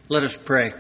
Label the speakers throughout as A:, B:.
A: Let us pray.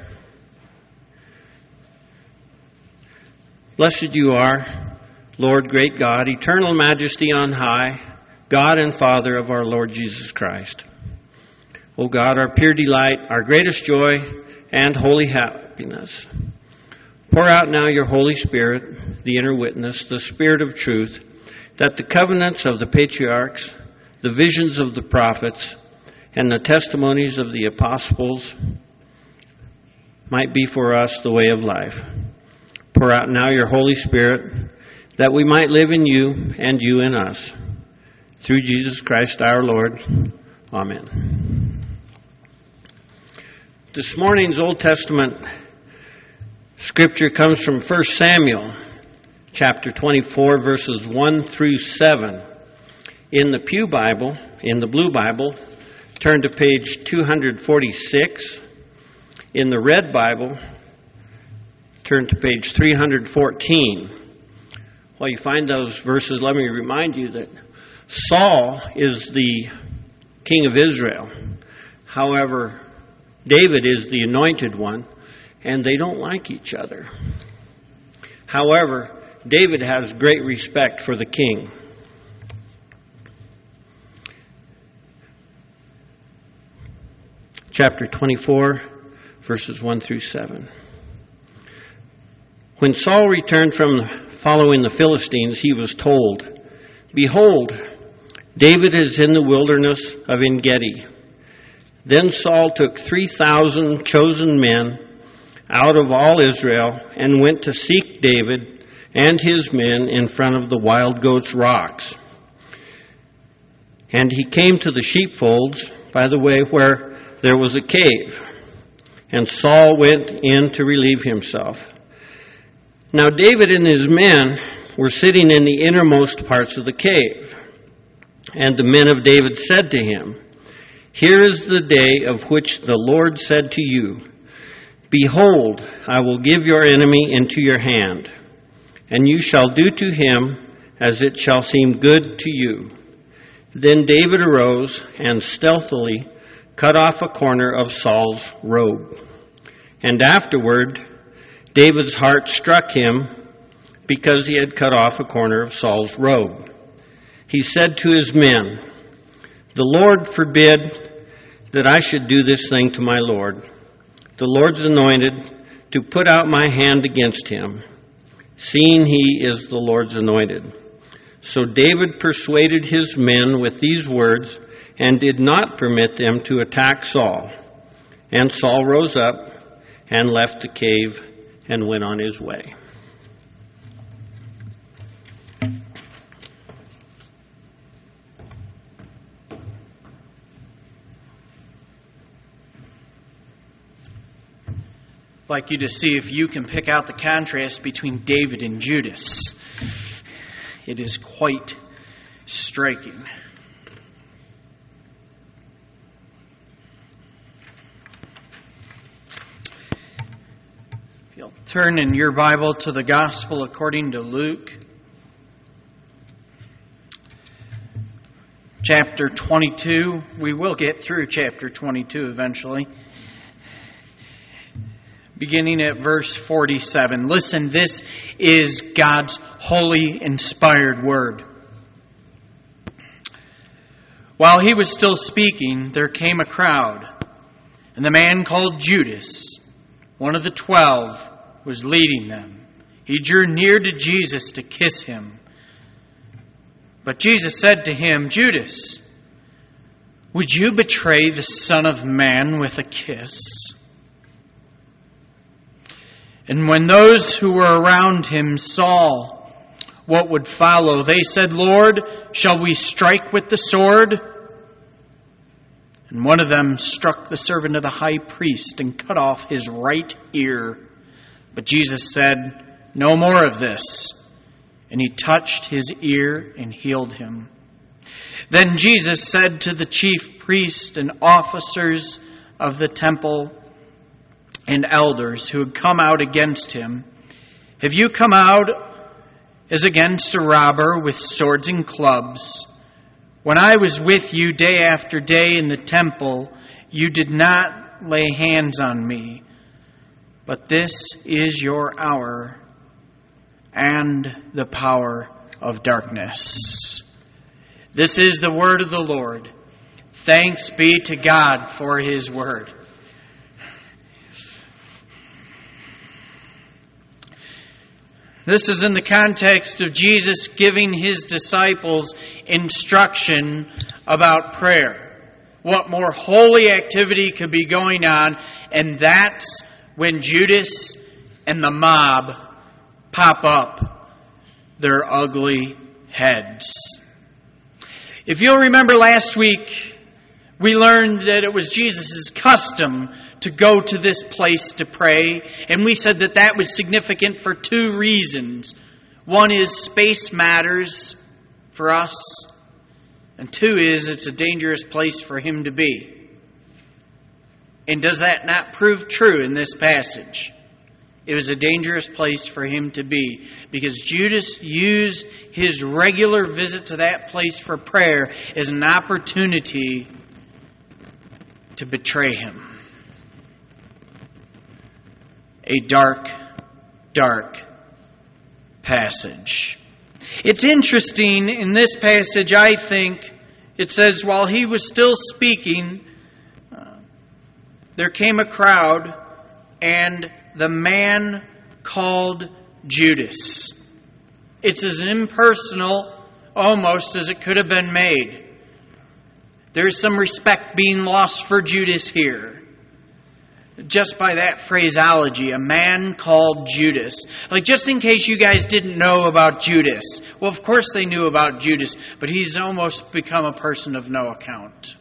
A: Blessed you are, Lord, great God, eternal majesty on high, God and Father of our Lord Jesus Christ. O God, our pure delight, our greatest joy, and holy happiness. Pour out now your Holy Spirit, the inner witness, the Spirit of truth, that the covenants of the patriarchs, the visions of the prophets, and the testimonies of the apostles might be for us the way of life. Pour out now your Holy Spirit, that we might live in you and you in us. Through Jesus Christ our Lord. Amen. This morning's Old Testament scripture comes from 1 Samuel, chapter 24, verses 1 through 7. In the Pew Bible, in the Blue Bible, turn to page 246. In the Red Bible, turn to page 314. While you find those verses, let me remind you that Saul is the king of Israel. However, David is the anointed one, and they don't like each other. However, David has great respect for the king. Chapter 24, verses 1 through 7. When Saul returned from following the Philistines, he was told, "Behold, David is in the wilderness of En-Gedi." Then Saul took 3,000 chosen men out of all Israel and went to seek David and his men in front of the Wild Goats Rocks. And he came to the sheepfolds by the way where there was a cave, and Saul went in to relieve himself. Now David and his men were sitting in the innermost parts of the cave. And the men of David said to him, "Here is the day of which the Lord said to you, 'Behold, I will give your enemy into your hand, and you shall do to him as it shall seem good to you.' Then David arose and stealthily cut off a corner of Saul's robe. And afterward, David's heart struck him because he had cut off a corner of Saul's robe. He said to his men, 'The Lord forbid that I should do this thing to my Lord, the Lord's anointed, to put out my hand against him, seeing he is the Lord's anointed.' So David persuaded his men with these words and did not permit them to attack Saul. And Saul rose up and left the cave and went on his way."
B: I'd like you to see if you can pick out the contrast between David and Judas. It is quite striking. If you'll turn in your Bible to the Gospel according to Luke, chapter 22. We will get through chapter 22 eventually. Beginning at verse 47. Listen, this is God's holy, inspired word. "While he was still speaking, there came a crowd, and the man called Judas, one of the 12, was leading them. He drew near to Jesus to kiss him. But Jesus said to him, 'Judas, would you betray the Son of Man with a kiss?' And when those who were around him saw what would follow, they said, 'Lord, shall we strike with the sword?' And one of them struck the servant of the high priest and cut off his right ear. But Jesus said, 'No more of this.' And he touched his ear and healed him. Then Jesus said to the chief priests and officers of the temple and elders who had come out against him, 'Have you come out as against a robber with swords and clubs? When I was with you day after day in the temple, you did not lay hands on me. But this is your hour and the power of darkness. This is the word of the Lord. Thanks be to God for His word. This is in the context of Jesus giving His disciples instruction about prayer. What more holy activity could be going on? And that's when Judas and the mob pop up their ugly heads. If you'll remember last week, we learned that it was Jesus' custom to go to this place to pray. And we said that that was significant for two reasons. One is space matters for us. And two is it's a dangerous place for Him to be. And does that not prove true in this passage? It was a dangerous place for Him to be because Judas used his regular visit to that place for prayer as an opportunity to betray Him. A dark, dark passage. It's interesting in this passage, I think, it says, while He was still speaking, there came a crowd, and the man called Judas. It's as impersonal almost as it could have been made. There's some respect being lost for Judas here. Just by that phraseology, a man called Judas. Like, just in case you guys didn't know about Judas. Well, of course they knew about Judas, but he's almost become a person of no account.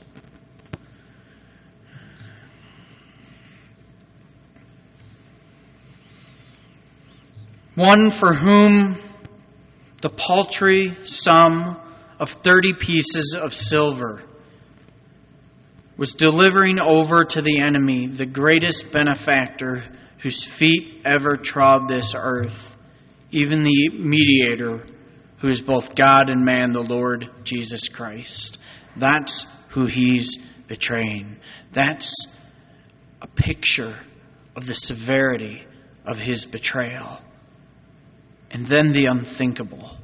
B: One for whom the paltry sum of 30 pieces of silver was delivering over to the enemy the greatest benefactor whose feet ever trod this earth, even the mediator who is both God and man, the Lord Jesus Christ. That's who He's betraying. That's a picture of the severity of His betrayal. And then the unthinkable.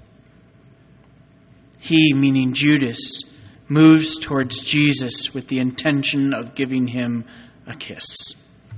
B: He, meaning Judas, moves towards Jesus with the intention of giving Him a kiss.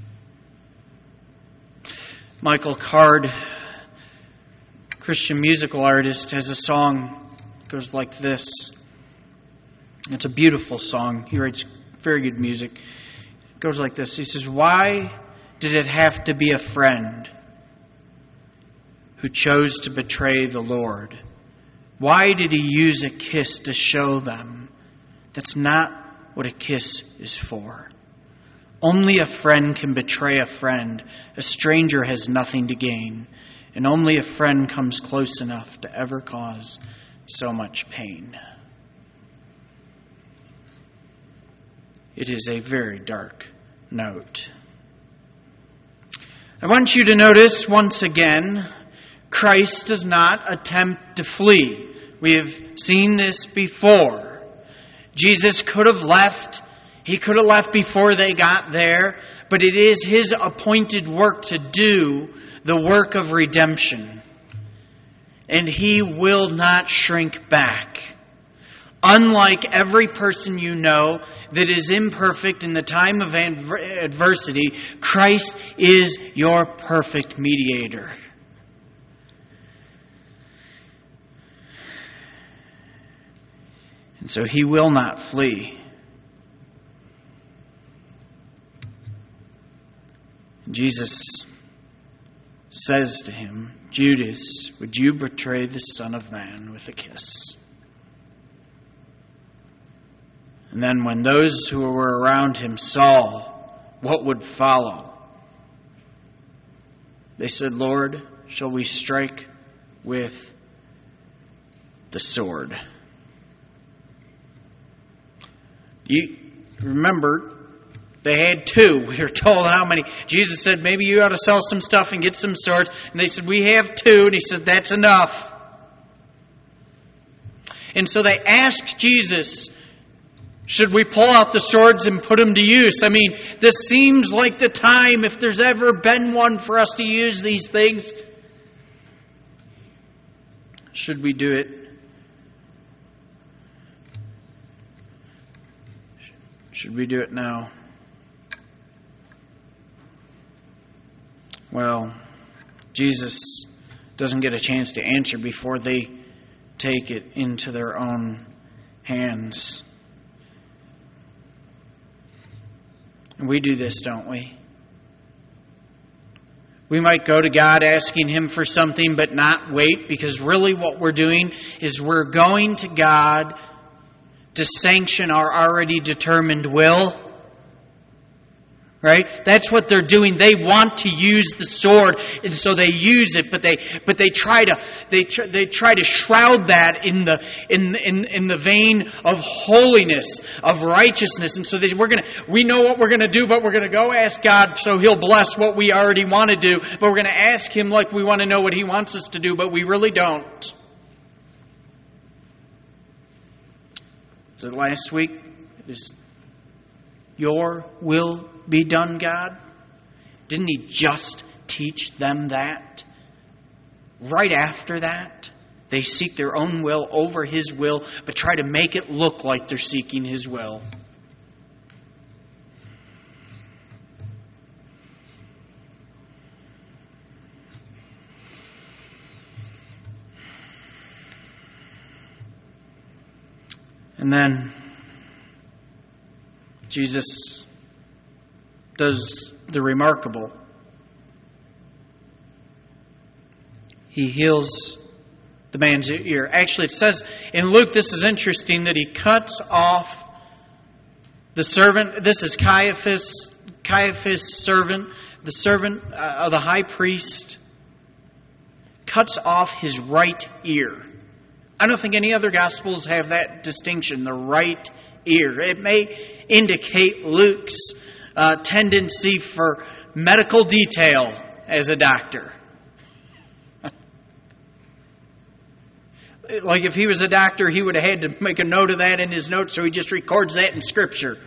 B: Michael Card, Christian musical artist, has a song that goes like this. It's a beautiful song. He writes very good music. It goes like this. He says, "Why did it have to be a friend who chose to betray the Lord? Why did He use a kiss to show them that's not what a kiss is for? Only a friend can betray a friend. A stranger has nothing to gain. And only a friend comes close enough to ever cause so much pain." It is a very dark note. I want you to notice once again, Christ does not attempt to flee. We have seen this before. Jesus could have left. He could have left before they got there. But it is His appointed work to do the work of redemption. And He will not shrink back. Unlike every person you know that is imperfect in the time of adversity, Christ is your perfect mediator. And so He will not flee. Jesus says to him, "Judas, would you betray the Son of Man with a kiss?" And then when those who were around him saw what would follow, they said, "Lord, shall we strike with the sword?" You remember, they had two. We were told how many. Jesus said, "Maybe you ought to sell some stuff and get some swords." And they said, "We have two." And He said, "That's enough." And so they asked Jesus, Should we pull out the swords and put them to use? I mean, this seems like the time, if there's ever been one, for us to use these things. Should we do it? Should we do it now? Well, Jesus doesn't get a chance to answer before they take it into their own hands. And we do this, don't we? We might go to God asking Him for something but not wait, because really what we're doing is we're going to God to sanction our already determined will. Right? That's what they're doing. They want to use the sword, and so they use it, but they try to shroud that in the vein of holiness, of righteousness. And so we know what we're gonna do, but we're gonna go ask God so He'll bless what we already want to do. But we're gonna ask Him like we want to know what He wants us to do, but we really don't. So last week is your will be done, God? Didn't He just teach them that? Right after that, they seek their own will over His will, but try to make it look like they're seeking His will. And then Jesus does the remarkable. He heals the man's ear. Actually, it says in Luke, this is interesting, that He cuts off the servant. This is Caiaphas' servant, the servant of the high priest, cuts off his right ear. I don't think any other Gospels have that distinction, the right ear. It may indicate Luke's tendency for medical detail as a doctor. Like if he was a doctor, he would have had to make a note of that in his notes, so he just records that in Scripture.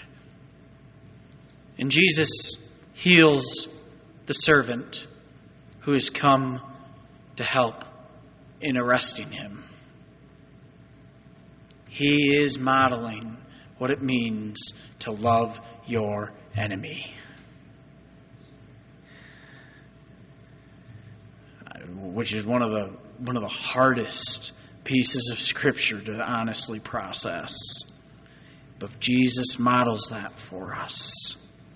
B: And Jesus heals the servant who has come to help in arresting him. He is modeling what it means to love your enemy. Which is one of the hardest pieces of Scripture to honestly process. But Jesus models that for us.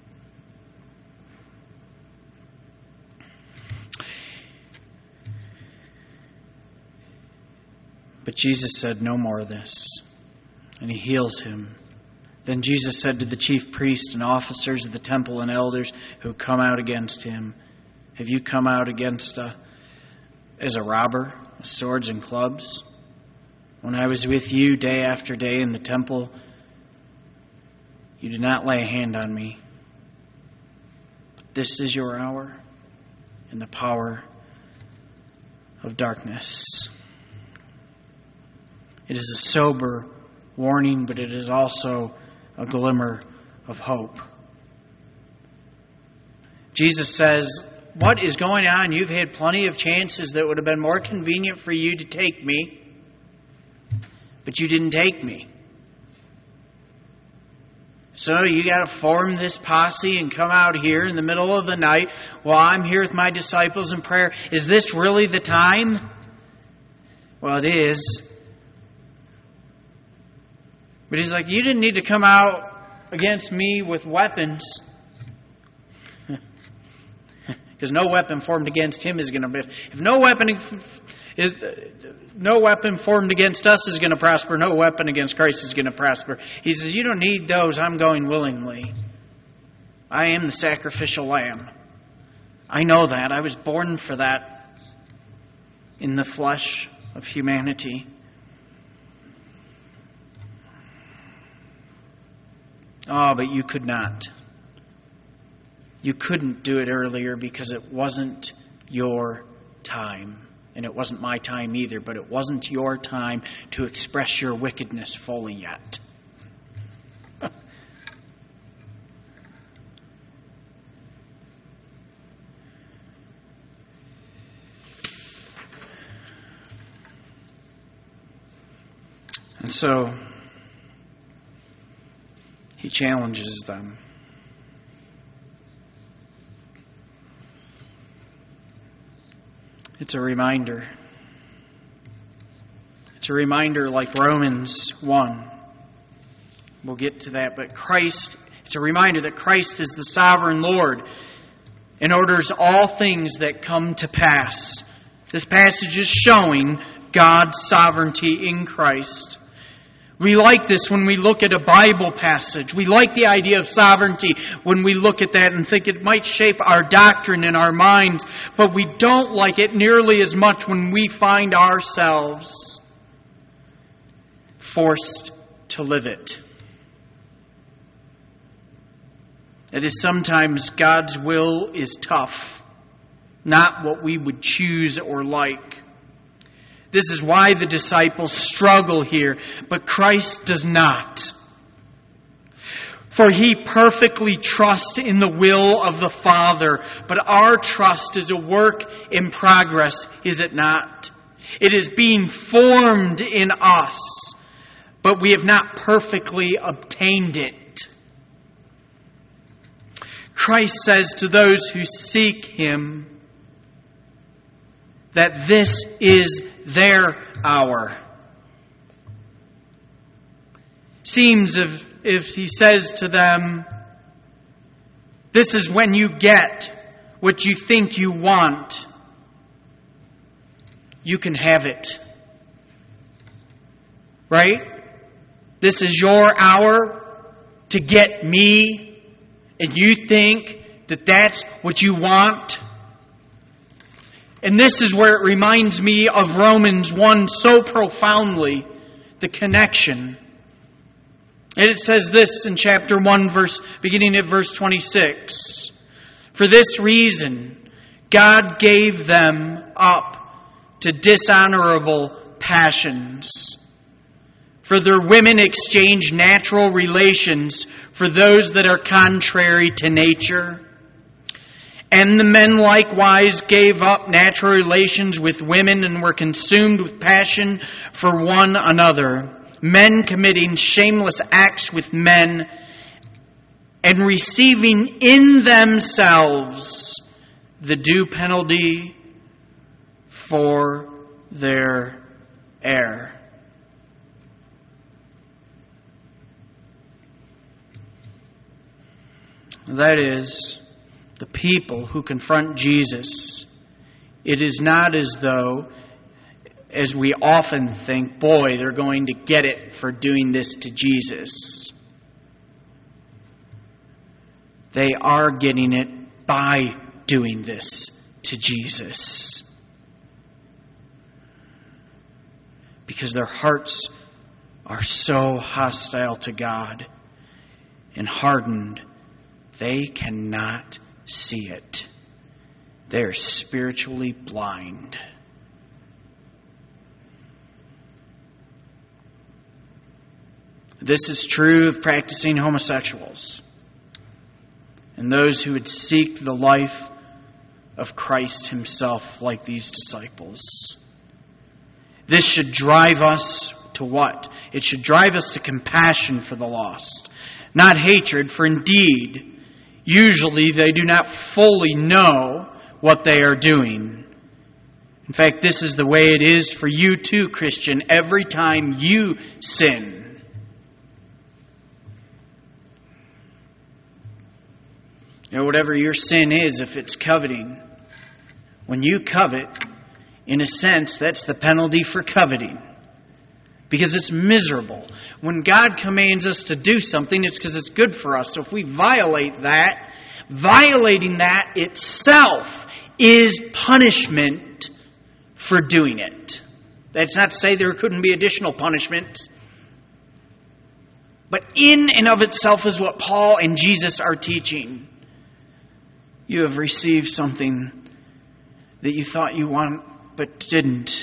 B: But Jesus said, "No more of this." And He heals him. Then Jesus said to the chief priests and officers of the temple and elders who come out against him, "Have you come out against as a robber, with swords and clubs? When I was with you day after day in the temple, you did not lay a hand on me. But this is your hour and the power of darkness." It is a sober warning, but it is also a glimmer of hope. Jesus says, what is going on? You've had plenty of chances that would have been more convenient for you to take me, but you didn't take me. So you got to form this posse and come out here in the middle of the night while I'm here with my disciples in prayer. Is this really the time? Well, it is. But He's like, you didn't need to come out against me with weapons. Because no weapon formed against Him is going to be. If no weapon formed against us is going to prosper, no weapon against Christ is going to prosper. He says, you don't need those. I'm going willingly. I am the sacrificial lamb. I know that. I was born for that in the flesh of humanity. Oh, but you could not. You couldn't do it earlier because it wasn't your time. And it wasn't my time either, but it wasn't your time to express your wickedness fully yet. so he challenges them. It's a reminder. It's a reminder like Romans 1. We'll get to that, but it's a reminder that Christ is the sovereign Lord and orders all things that come to pass. This passage is showing God's sovereignty in Christ. We like this when we look at a Bible passage. We like the idea of sovereignty when we look at that and think it might shape our doctrine in our minds, but we don't like it nearly as much when we find ourselves forced to live it. That is, sometimes God's will is tough, not what we would choose or like. This is why the disciples struggle here, but Christ does not. For He perfectly trusts in the will of the Father, but our trust is a work in progress, is it not? It is being formed in us, but we have not perfectly obtained it. Christ says to those who seek Him that this is their hour. Seems if He says to them, this is when you get what you think you want, you can have it. Right? This is your hour to get me, and you think that that's what you want. And this is where it reminds me of Romans 1 so profoundly, the connection. And it says this in chapter 1, beginning at verse 26. For this reason, God gave them up to dishonorable passions. For their women exchange natural relations for those that are contrary to nature. And the men likewise gave up natural relations with women and were consumed with passion for one another. Men committing shameless acts with men and receiving in themselves the due penalty for their error. That is, the people who confront Jesus, it is not as though, as we often think, boy, they're going to get it for doing this to Jesus. They are getting it by doing this to Jesus. Because their hearts are so hostile to God and hardened, they cannot see it. They're spiritually blind. This is true of practicing homosexuals and those who would seek the life of Christ Himself like these disciples. This should drive us to what? It should drive us to compassion for the lost, not hatred, for indeed, usually they do not fully know what they are doing. In fact, this is the way it is for you too, Christian, every time you sin. Whatever your sin is, if it's coveting, when you covet, in a sense, that's the penalty for coveting. Because it's miserable. When God commands us to do something, it's because it's good for us. So if we violate that, violating that itself is punishment for doing it. That's not to say there couldn't be additional punishment. But in and of itself is what Paul and Jesus are teaching. You have received something that you thought you want, but didn't.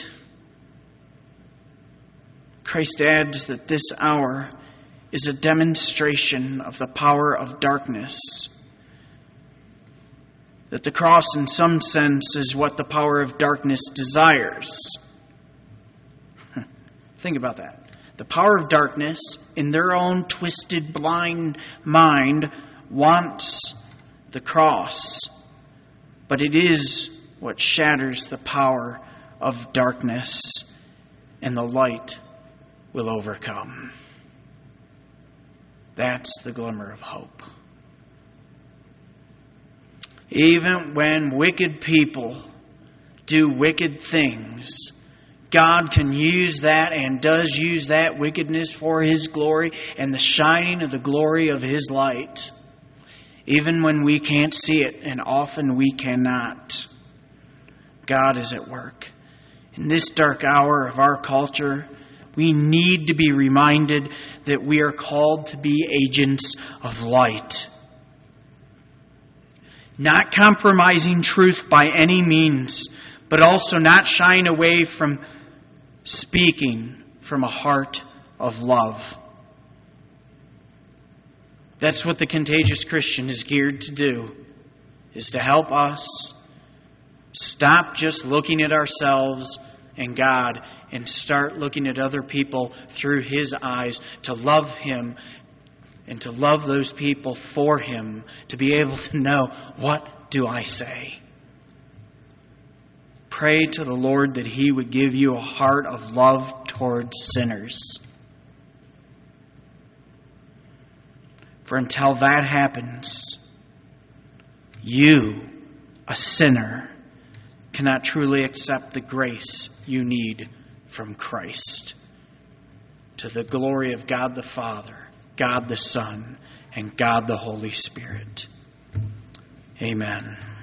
B: Christ adds that this hour is a demonstration of the power of darkness. That the cross, in some sense, is what the power of darkness desires. Think about that. The power of darkness, in their own twisted, blind mind, wants the cross. But it is what shatters the power of darkness, and the light will overcome. That's the glimmer of hope. Even when wicked people do wicked things, God can use that and does use that wickedness for His glory and the shining of the glory of His light. Even when we can't see it, and often we cannot, God is at work. In this dark hour of our culture, we need to be reminded that we are called to be agents of light. Not compromising truth by any means, but also not shying away from speaking from a heart of love. That's what the Contagious Christian is geared to do, is to help us stop just looking at ourselves and God and start looking at other people through His eyes, to love Him and to love those people for Him, to be able to know, what do I say? Pray to the Lord that He would give you a heart of love towards sinners. For until that happens, you, a sinner, cannot truly accept the grace you need from Christ. To the glory of God the Father, God the Son, and God the Holy Spirit. Amen.